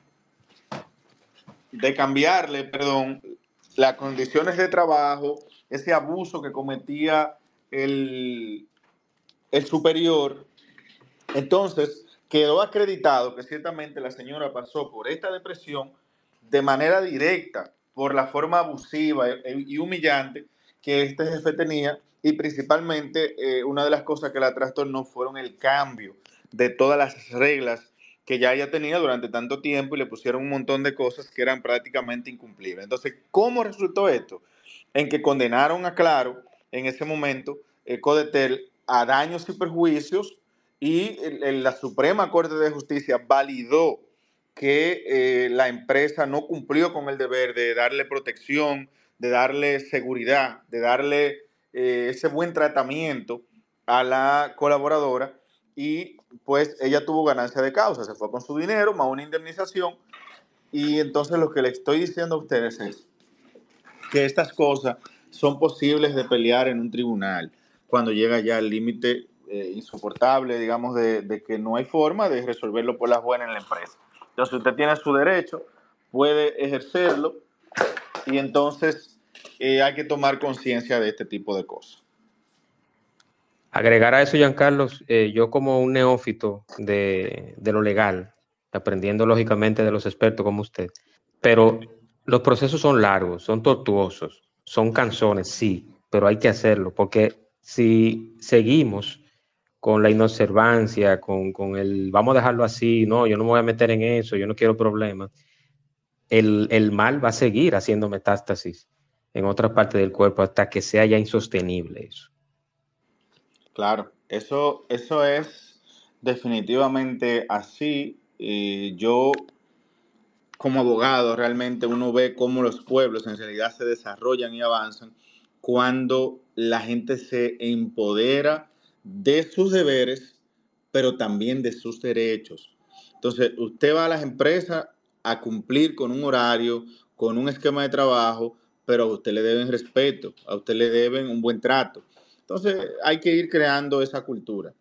de cambiarle, perdón, las condiciones de trabajo, ese abuso que cometía el, el superior. Entonces, quedó acreditado que ciertamente la señora pasó por esta depresión de manera directa, por la forma abusiva y humillante que este jefe tenía, y principalmente eh, una de las cosas que la trastornó fueron el cambio de todas las reglas que ya ella tenía durante tanto tiempo y le pusieron un montón de cosas que eran prácticamente incumplibles. Entonces, ¿cómo resultó esto? En que condenaron a Claro en ese momento, eh, Codetel, a daños y perjuicios, y el, el, la Suprema Corte de Justicia validó que eh, la empresa no cumplió con el deber de darle protección, de darle seguridad, de darle eh, ese buen tratamiento a la colaboradora, y pues ella tuvo ganancia de causa, se fue con su dinero más una indemnización. Y entonces lo que le estoy diciendo a ustedes es que estas cosas son posibles de pelear en un tribunal cuando llega ya el límite eh, insoportable, digamos, de, de que no hay forma de resolverlo por las buenas en la empresa. Entonces usted tiene su derecho, puede ejercerlo, y entonces eh, hay que tomar conciencia de este tipo de cosas. Agregar a eso, Giancarlos, eh, yo como un neófito de, de lo legal, aprendiendo lógicamente de los expertos como usted, pero los procesos son largos, son tortuosos, son cansones, sí, pero hay que hacerlo, porque si seguimos con la inobservancia, con, con el vamos a dejarlo así, no, yo no me voy a meter en eso, yo no quiero problemas, el, el mal va a seguir haciendo metástasis en otra parte del cuerpo hasta que sea ya insostenible eso. Claro, eso, eso es definitivamente así. Y yo, como abogado, realmente uno ve cómo los pueblos en realidad se desarrollan y avanzan cuando la gente se empodera de sus deberes, pero también de sus derechos. Entonces, usted va a las empresas a cumplir con un horario, con un esquema de trabajo, pero a usted le deben respeto, a usted le deben un buen trato. Entonces, hay que ir creando esa cultura.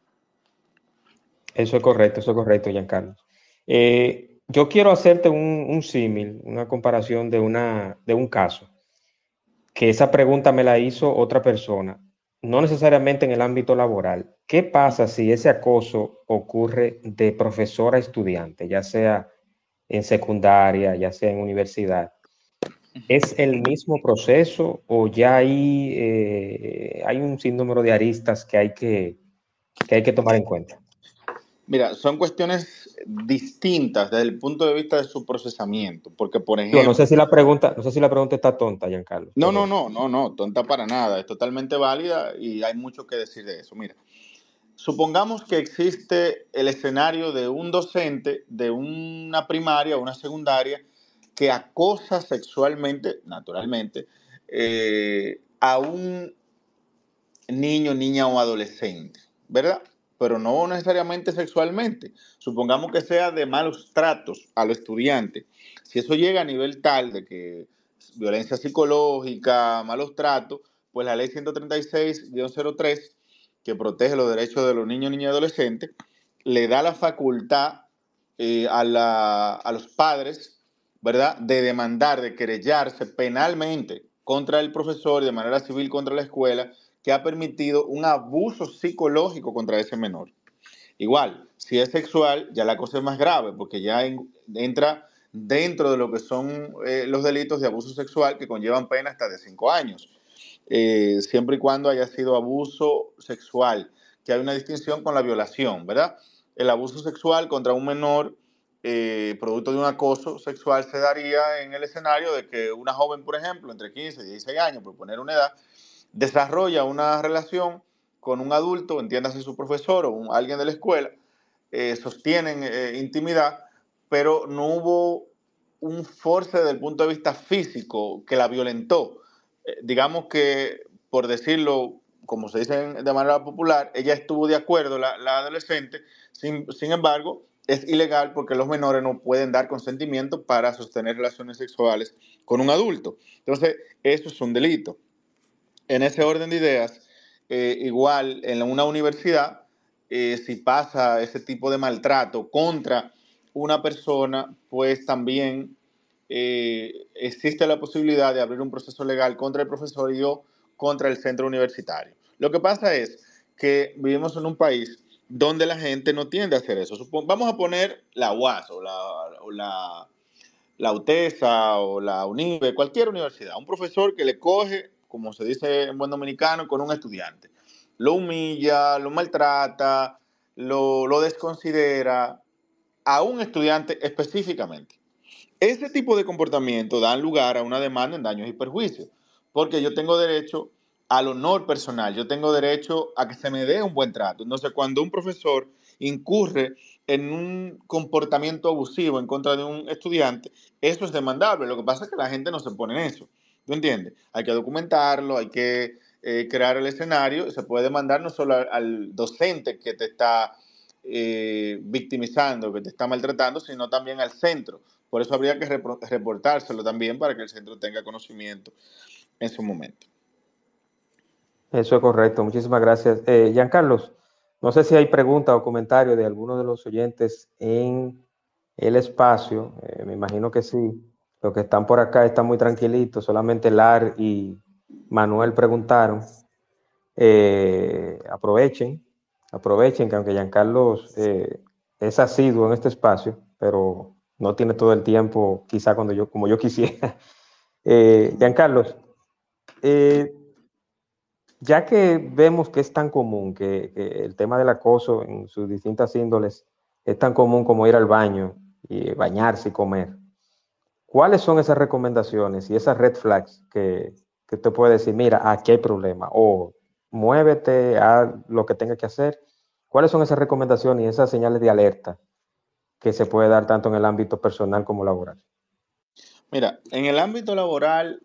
Eso es correcto, eso es correcto, Giancarlo. Eh, yo quiero hacerte un, un símil, una comparación de, una, de un caso, que esa pregunta me la hizo otra persona, no necesariamente en el ámbito laboral. ¿Qué pasa si ese acoso ocurre de profesor a estudiante, ya sea en secundaria, ya sea en universidad? ¿Es el mismo proceso o ya hay, eh, hay un sinnúmero de aristas que hay que, que hay que tomar en cuenta? Mira, son cuestiones distintas desde el punto de vista de su procesamiento, porque por Yo no sé ejemplo, si la pregunta, no sé si la pregunta está tonta, Giancarlo, no, no, pero no, no, no, tonta para nada, es totalmente válida y hay mucho que decir de eso. Mira, supongamos que existe el escenario de un docente de una primaria o una secundaria que acosa sexualmente, naturalmente, eh, a un niño, niña o adolescente, ¿verdad? Pero no necesariamente sexualmente. Supongamos que sea de malos tratos a los estudiantes. Si eso llega a nivel tal de que violencia psicológica, malos tratos, pues la ley ciento treinta y seis guión cero tres, que protege los derechos de los niños, niñas y adolescentes, le da la facultad eh, a, la, a los padres, ¿verdad?, de demandar, de querellarse penalmente contra el profesor y de manera civil contra la escuela que ha permitido un abuso psicológico contra ese menor. Igual, si es sexual, ya la cosa es más grave, porque ya en, entra dentro de lo que son eh, los delitos de abuso sexual que conllevan pena hasta de cinco años, eh, siempre y cuando haya sido abuso sexual, que hay una distinción con la violación, ¿verdad? El abuso sexual contra un menor, eh, producto de un acoso sexual, se daría en el escenario de que una joven, por ejemplo, entre quince y dieciséis años, por poner una edad, desarrolla una relación con un adulto, entiéndase su profesor o un, alguien de la escuela, eh, sostienen eh, intimidad, pero no hubo un force desde el punto de vista físico que la violentó. Eh, digamos que, por decirlo como se dice de manera popular, ella estuvo de acuerdo, la, la adolescente, sin, sin embargo, es ilegal porque los menores no pueden dar consentimiento para sostener relaciones sexuales con un adulto. Entonces, eso es un delito. En ese orden de ideas, eh, igual en una universidad, eh, si pasa ese tipo de maltrato contra una persona, pues también eh, existe la posibilidad de abrir un proceso legal contra el profesor y o contra el centro universitario. Lo que pasa es que vivimos en un país donde la gente no tiende a hacer eso. Supon- vamos a poner la U A S o la, o la la UTESA o la UNIBE, cualquier universidad, un profesor que le coge, como se dice en buen dominicano, con un estudiante. Lo humilla, lo maltrata, lo, lo desconsidera a un estudiante específicamente. Ese tipo de comportamiento da lugar a una demanda en daños y perjuicios, porque yo tengo derecho al honor personal, yo tengo derecho a que se me dé un buen trato. Entonces, cuando un profesor incurre en un comportamiento abusivo en contra de un estudiante, eso es demandable. Lo que pasa es que la gente no se pone en eso. ¿Tú entiendes? Hay que documentarlo, hay que eh, crear el escenario. Se puede demandar no solo al, al docente que te está eh, victimizando, que te está maltratando, sino también al centro. Por eso habría que reportárselo también para que el centro tenga conocimiento en su momento. eso es correcto. Muchísimas gracias. Eh, Giancarlos, no sé si hay preguntas o comentarios de algunos de los oyentes en el espacio. Eh, me imagino que sí. Los que están por acá están muy tranquilitos. Solamente Lar y Manuel preguntaron. Eh, aprovechen, aprovechen que aunque Giancarlos eh, es asiduo en este espacio, pero no tiene todo el tiempo, quizá cuando yo, como yo quisiera. Eh, Giancarlos, eh, ya que vemos que es tan común, que, que el tema del acoso en sus distintas índoles es tan común como ir al baño y bañarse y comer, ¿cuáles son esas recomendaciones y esas red flags que, que usted puede decir, mira, aquí hay problema, o muévete, haz lo que tenga que hacer? ¿Cuáles son esas recomendaciones y esas señales de alerta que se puede dar tanto en el ámbito personal como laboral? Mira, en el ámbito laboral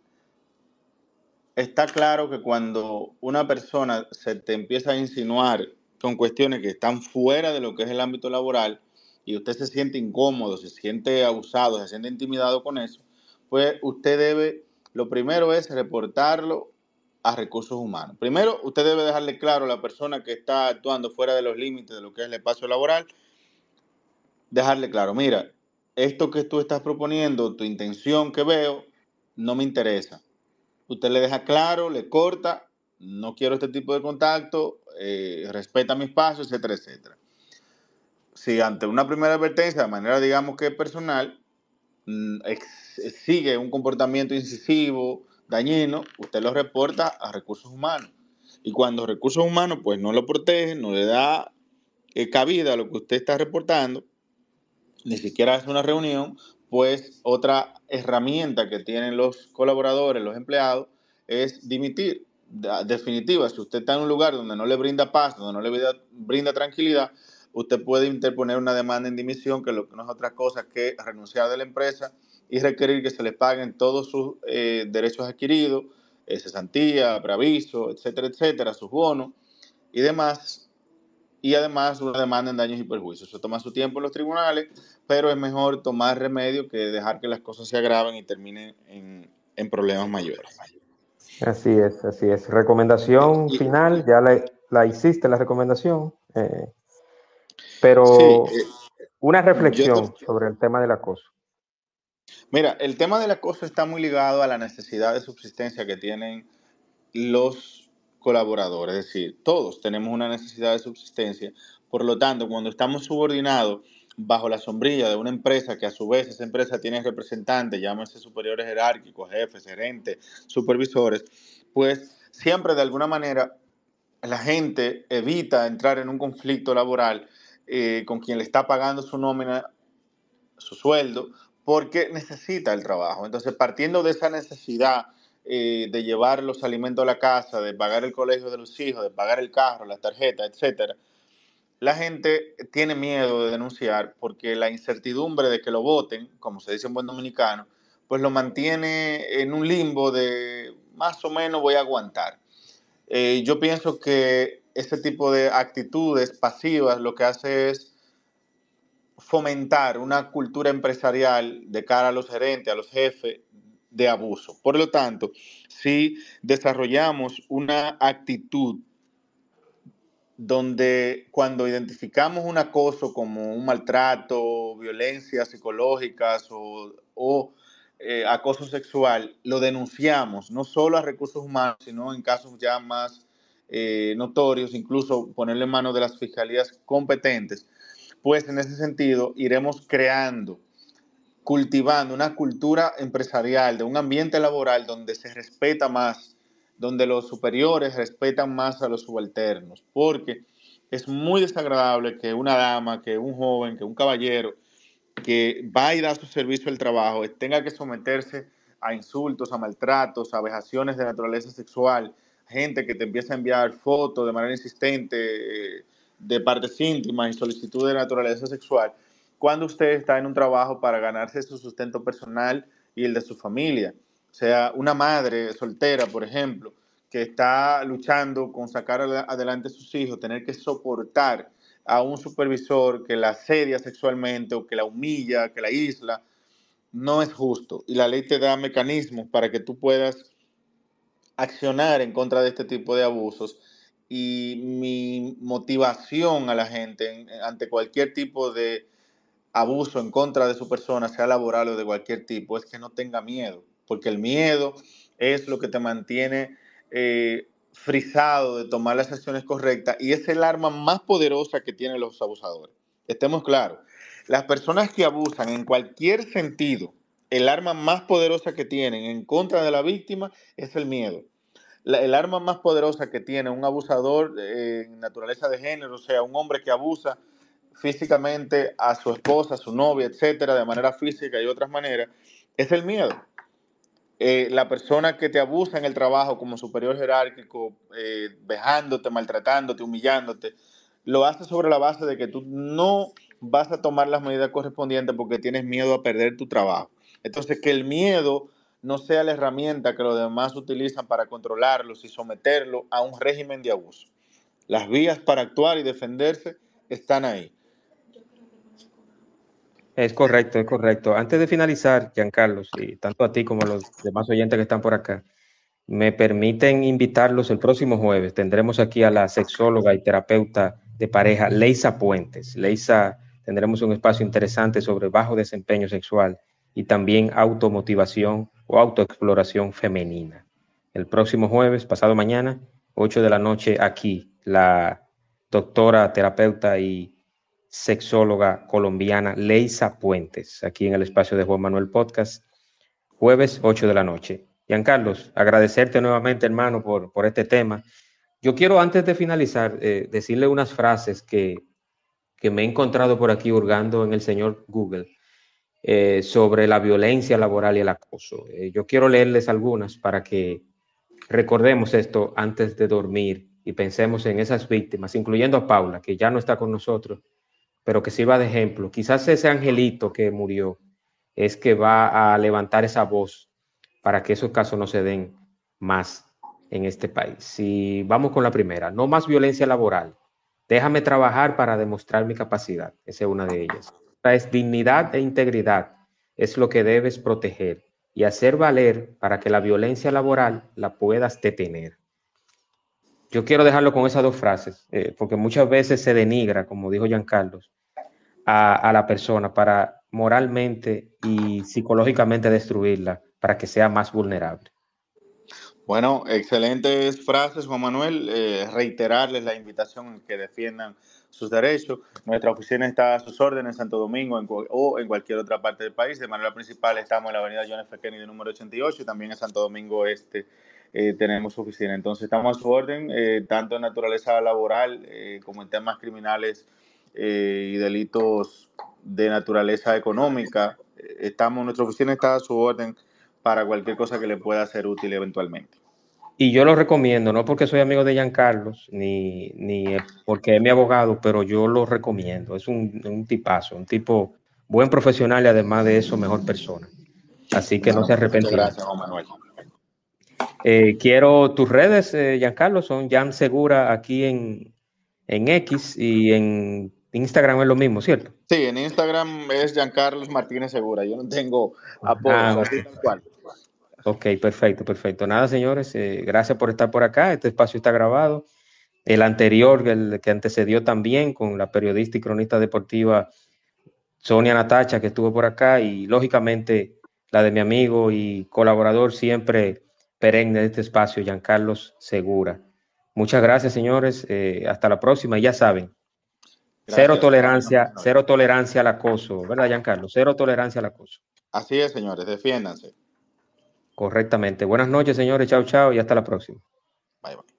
está claro que cuando una persona se te empieza a insinuar con cuestiones que están fuera de lo que es el ámbito laboral y usted se siente incómodo, se siente abusado, se siente intimidado con eso, pues usted debe, lo primero es reportarlo a recursos humanos. Primero, usted debe dejarle claro a la persona que está actuando fuera de los límites de lo que es el espacio laboral, dejarle claro, mira, esto que tú estás proponiendo, tu intención que veo, no me interesa. Usted le deja claro, le corta, no quiero este tipo de contacto, eh, respeta mi espacio, etcétera, etcétera. Si ante una primera advertencia, de manera digamos que personal, ex- sigue un comportamiento incisivo, dañino, usted lo reporta a recursos humanos. Y cuando recursos humanos pues no lo protegen, no le da eh, cabida a lo que usted está reportando, ni siquiera hace una reunión, pues otra herramienta que tienen los colaboradores, los empleados, es dimitir. Definitiva, si usted está en un lugar donde no le brinda paz, donde no le brinda, brinda tranquilidad, usted puede interponer una demanda en dimisión, que no es otra cosa que renunciar de la empresa y requerir que se le paguen todos sus eh, derechos adquiridos, eh, cesantía, preaviso, etcétera, etcétera, sus bonos y demás, y además una demanda en daños y perjuicios. Eso toma su tiempo en los tribunales, pero es mejor tomar remedio que dejar que las cosas se agraven y terminen en, en problemas mayores. Así es, así es. Recomendación Y, final, ya la, la hiciste la recomendación, eh, sí, pero eh, una yo te, reflexión sobre el tema del acoso. mira, el tema del acoso está muy ligado a la necesidad de subsistencia que tienen los colaboradores, es decir, todos tenemos una necesidad de subsistencia, por lo tanto, cuando estamos subordinados bajo la sombrilla de una empresa que a su vez esa empresa tiene representantes, llámese superiores jerárquicos, jefes, gerentes, supervisores, pues siempre de alguna manera la gente evita entrar en un conflicto laboral eh, con quien le está pagando su nómina, su sueldo, porque necesita el trabajo. Entonces, partiendo de esa necesidad eh, de llevar los alimentos a la casa, de pagar el colegio de los hijos, de pagar el carro, la tarjeta, etcétera, la gente tiene miedo de denunciar porque la incertidumbre de que lo voten, como se dice en buen dominicano, pues lo mantiene en un limbo de más o menos voy a aguantar. Eh, yo pienso que ese tipo de actitudes pasivas lo que hace es fomentar una cultura empresarial de cara a los gerentes, a los jefes, de abuso. Por lo tanto, si desarrollamos una actitud donde cuando identificamos un acoso como un maltrato, violencia psicológicas o, o eh, acoso sexual, lo denunciamos no solo a recursos humanos, sino en casos ya más eh, notorios, incluso ponerle en manos de las fiscalías competentes, pues en ese sentido iremos creando, cultivando una cultura empresarial, de un ambiente laboral donde se respeta más, donde los superiores respetan más a los subalternos, porque es muy desagradable que una dama, que un joven, que un caballero que va y da su servicio al trabajo tenga que someterse a insultos, a maltratos, a vejaciones de naturaleza sexual, gente que te empieza a enviar fotos de manera insistente eh, de partes íntimas y solicitudes de naturaleza sexual, cuando usted está en un trabajo para ganarse su sustento personal y el de su familia. O sea, una madre soltera, por ejemplo, que está luchando con sacar adelante a sus hijos, tener que soportar a un supervisor que la asedia sexualmente o que la humilla, que la aísla, no es justo. Y la ley te da mecanismos para que tú puedas accionar en contra de este tipo de abusos. Y mi motivación a la gente en, ante cualquier tipo de abuso en contra de su persona, sea laboral o de cualquier tipo, es que no tenga miedo, porque el miedo es lo que te mantiene eh, frisado de tomar las acciones correctas y es el arma más poderosa que tienen los abusadores. Estemos claros, las personas que abusan en cualquier sentido, el arma más poderosa que tienen en contra de la víctima es el miedo. La, el arma más poderosa que tiene un abusador eh, en naturaleza de género, o sea, un hombre que abusa físicamente a su esposa, a su novia, etcétera, de manera física y otras maneras, es el miedo. Eh, la persona que te abusa en el trabajo como superior jerárquico, eh, vejándote, maltratándote, humillándote, lo hace sobre la base de que tú no vas a tomar las medidas correspondientes porque tienes miedo a perder tu trabajo. Entonces, que el miedo no sea la herramienta que los demás utilizan para controlarlos y someterlos a un régimen de abuso. Las vías para actuar y defenderse están ahí. Es correcto, es correcto. Antes de finalizar, Giancarlos, y tanto a ti como a los demás oyentes que están por acá, me permiten invitarlos el próximo jueves. Tendremos aquí a la sexóloga y terapeuta de pareja, Leisa Puentes. Leisa, tendremos un espacio interesante sobre bajo desempeño sexual y también automotivación o autoexploración femenina. El próximo jueves, pasado mañana, ocho de la noche, aquí, la doctora, terapeuta y sexóloga colombiana Leisa Puentes, aquí en el espacio de Juan Manuel Podcast, jueves ocho de la noche. Giancarlos, agradecerte nuevamente, hermano, por, por este tema. Yo quiero, antes de finalizar, eh, decirle unas frases que, que me he encontrado por aquí hurgando en el señor Google eh, sobre la violencia laboral y el acoso. Eh, yo quiero leerles algunas para que recordemos esto antes de dormir y pensemos en esas víctimas, incluyendo a Paula, que ya no está con nosotros, pero que sirva de ejemplo. Quizás ese angelito que murió es que va a levantar esa voz para que esos casos no se den más en este país. Si vamos con la primera, no más violencia laboral. Déjame trabajar para demostrar mi capacidad. Esa es una de ellas. Otra es dignidad e integridad. Es lo que debes proteger y hacer valer para que la violencia laboral la puedas detener. Yo quiero dejarlo con esas dos frases, eh, porque muchas veces se denigra, como dijo Giancarlos, a, a la persona para moralmente y psicológicamente destruirla para que sea más vulnerable. Bueno, excelentes frases, Juan Manuel. Eh, reiterarles la invitación en que defiendan sus derechos. Nuestra oficina está a sus órdenes en Santo Domingo en, o en cualquier otra parte del país. De manera principal estamos en la avenida John F. Kennedy número ochenta y ocho y también en Santo Domingo Este eh, tenemos su oficina. Entonces estamos a su orden, eh, tanto en naturaleza laboral eh, como en temas criminales eh, y delitos de naturaleza económica. Estamos, nuestra oficina está a su orden para cualquier cosa que le pueda ser útil eventualmente. Y yo lo recomiendo, no porque soy amigo de Giancarlos, ni, ni porque es mi abogado, pero yo lo recomiendo. Es un, un tipazo, un tipo buen profesional y además de eso, mejor persona. Así que no, no se arrepentirá. Muchas gracias, Juan Manuel. Eh, quiero tus redes, eh, Giancarlo, son Jan Segura aquí en, en X y en Instagram es lo mismo, ¿cierto? Sí, en Instagram es Giancarlos Martínez Segura. Yo no tengo apodo, ah, así tal cual. Ok, perfecto, perfecto. Nada, señores, eh, gracias por estar por acá. Este espacio está grabado. El anterior, el que antecedió también con la periodista y cronista deportiva Sonia Natacha, que estuvo por acá, y lógicamente la de mi amigo y colaborador siempre perenne de este espacio, Giancarlos Segura. Muchas gracias, señores. Eh, hasta la próxima. Y ya saben, gracias, cero tolerancia, cero tolerancia al acoso, ¿verdad, Giancarlo? Cero tolerancia al acoso. Así es, señores. Defiéndanse. Correctamente. Buenas noches, señores. Chao, chao y hasta la próxima. Bye, bye.